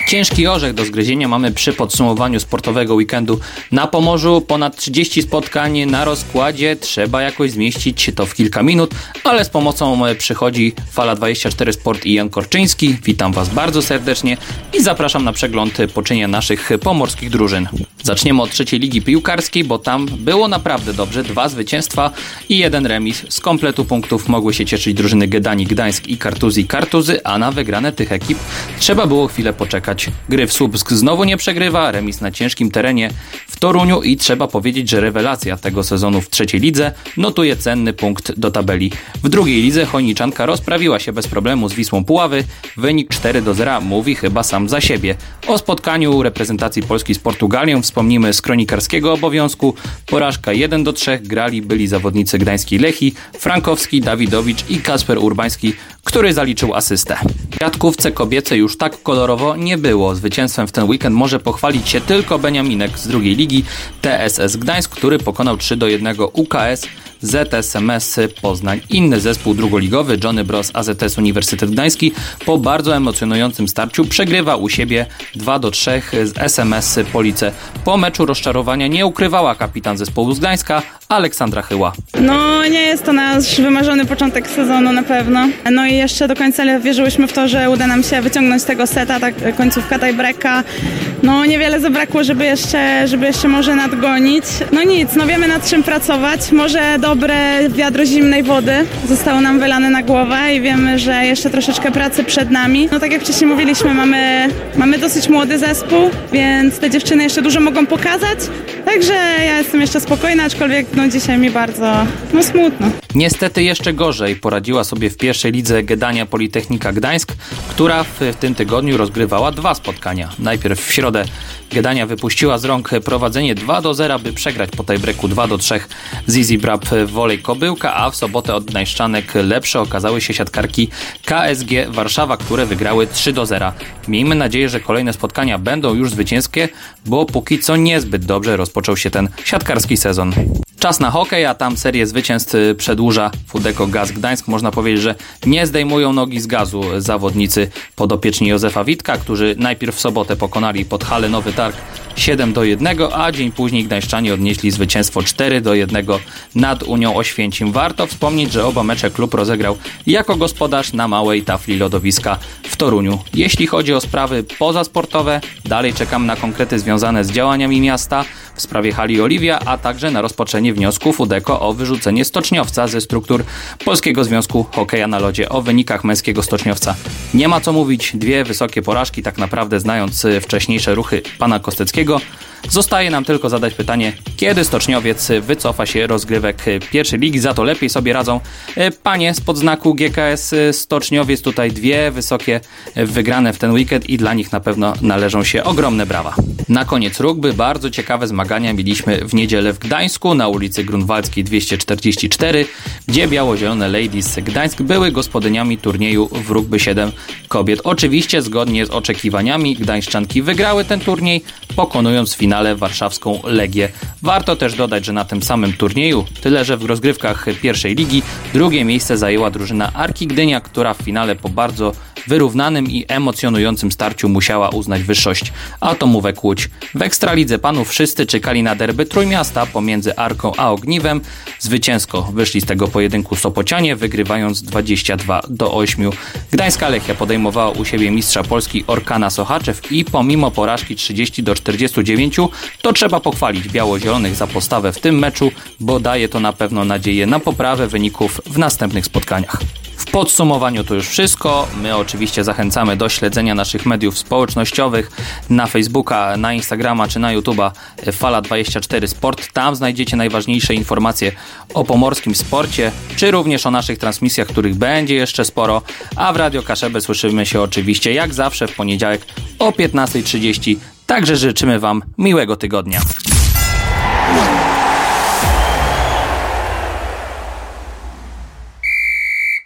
Ciężki orzech do zgryzienia mamy przy podsumowaniu sportowego weekendu na Pomorzu. Ponad 30 spotkań na rozkładzie, trzeba jakoś zmieścić to w kilka minut, ale z pomocą przychodzi Fala 24 Sport i Jan Korczyński. Witam Was bardzo serdecznie i zapraszam na przegląd poczynienia naszych pomorskich drużyn. Zaczniemy od trzeciej ligi piłkarskiej, bo tam było naprawdę dobrze. 2 zwycięstwa i 1 remis. Z kompletu punktów mogły się cieszyć drużyny Gdanii Gdańsk i Kartuzy, a na wygrane tych ekip trzeba było chwilę poczekać. Gryf Słupsk znowu nie przegrywa, remis na ciężkim terenie w Toruniu i trzeba powiedzieć, że rewelacja tego sezonu w trzeciej lidze notuje cenny punkt do tabeli. W drugiej lidze Chojniczanka rozprawiła się bez problemu z Wisłą Puławy. Wynik 4-0 mówi chyba sam za siebie. O spotkaniu reprezentacji Polski z Portugalią wspomnimy z kronikarskiego obowiązku. Porażka 1-3 grali byli zawodnicy gdańskiej Lechii, Frankowski, Dawidowicz i Kasper Urbański, który zaliczył asystę. W siatkówce kobiece już tak kolorowo nie było. Zwycięstwem w ten weekend może pochwalić się tylko Beniaminek z drugiej ligi, TSS Gdańsk, który pokonał 3-1 UKS ZSMS Poznań. Inny zespół drugoligowy, Johnny Bros AZS Uniwersytet Gdański, po bardzo emocjonującym starciu przegrywa u siebie 2-3 z SMS Police. Po meczu rozczarowania nie ukrywała kapitan zespołu z Gdańska, Aleksandra Chyła. No nie jest to nasz wymarzony początek sezonu na pewno. No i jeszcze do końca wierzyłyśmy w to, że uda nam się wyciągnąć tego seta, tak końcówka tiebreaka. No niewiele zabrakło, żeby jeszcze może nadgonić. No nic, no wiemy nad czym pracować. Może dobre wiadro zimnej wody zostało nam wylane na głowę i wiemy, że jeszcze troszeczkę pracy przed nami. No tak jak wcześniej mówiliśmy, mamy dosyć młody zespół, więc te dziewczyny jeszcze dużo mogą pokazać. Także ja jestem jeszcze spokojna, aczkolwiek no dzisiaj mi bardzo smutno. Niestety jeszcze gorzej poradziła sobie w pierwszej lidze Gdania Politechnika Gdańsk, która w tym tygodniu rozgrywała 2 spotkania. Najpierw w środę Gdania wypuściła z rąk prowadzenie 2-0, by przegrać po tiebreaku 2-3 z Easy Brab Wolej Kobyłka, a w sobotę od gdańszczanek lepsze okazały się siatkarki KSG Warszawa, które wygrały 3-0. Miejmy nadzieję, że kolejne spotkania będą już zwycięskie, bo póki co niezbyt dobrze rozpoczął się ten siatkarski sezon. Czas na hokej, a tam serię zwycięstw przedłuża Fudeko Gaz Gdańsk. Można powiedzieć, że nie zdejmują nogi z gazu zawodnicy podopieczni Józefa Witka, którzy najpierw w sobotę pokonali Podhale Nowy Targ 7-1, a dzień później gdańszczanie odnieśli zwycięstwo 4-1 nad Unią Oświęcim. Warto wspomnieć, że oba mecze klub rozegrał jako gospodarz na małej tafli lodowiska w Toruniu. Jeśli chodzi o sprawy pozasportowe, dalej czekam na konkrety związane z działaniami miasta w sprawie hali Oliwia, a także na rozpoczęcie wniosku Fudeko o wyrzucenie stoczniowca ze struktur Polskiego Związku Hokeja na Lodzie. O wynikach męskiego stoczniowca nie ma co mówić. 2 wysokie porażki, tak naprawdę znając wcześniejsze ruchy pana Kosteckiego. Zostaje nam tylko zadać pytanie, kiedy stoczniowiec wycofa się rozgrywek pierwszej ligi. Za to lepiej sobie radzą panie spod znaku GKS Stoczniowiec. Tutaj 2 wysokie wygrane w ten weekend i dla nich na pewno należą się ogromne brawa. Na koniec rugby bardzo ciekawe zmagania mieliśmy w niedzielę w Gdańsku na ulicy Grunwaldzkiej 244, gdzie biało-zielone Ladies Gdańsk były gospodyniami turnieju w rugby 7 kobiet. Oczywiście zgodnie z oczekiwaniami gdańszczanki wygrały ten turniej, pokonując w finale warszawską Legię. Warto też dodać, że na tym samym turnieju, tyle że w rozgrywkach pierwszej ligi, drugie miejsce zajęła drużyna Arki Gdynia, która w finale po bardzo wyrównanym i emocjonującym starciu musiała uznać wyższość Atomówek Łódź. W Ekstralidze panów wszyscy czekali na derby Trójmiasta pomiędzy Arką a Ogniwem. Zwycięsko wyszli z tego pojedynku Sopocianie, wygrywając 22-8. Gdańska Lechia podejmowała u siebie mistrza Polski Orkana Sochaczew i pomimo porażki 30-49 to trzeba pochwalić biało-zielonych za postawę w tym meczu, bo daje to na pewno nadzieję na poprawę wyników w następnych spotkaniach. W podsumowaniu to już wszystko. My oczywiście zachęcamy do śledzenia naszych mediów społecznościowych na Facebooka, na Instagrama czy na YouTube'a Fala24 Sport. Tam znajdziecie najważniejsze informacje o pomorskim sporcie, czy również o naszych transmisjach, których będzie jeszcze sporo. A w Radio Kaszebę słyszymy się oczywiście jak zawsze w poniedziałek o 15:30. Także życzymy Wam miłego tygodnia.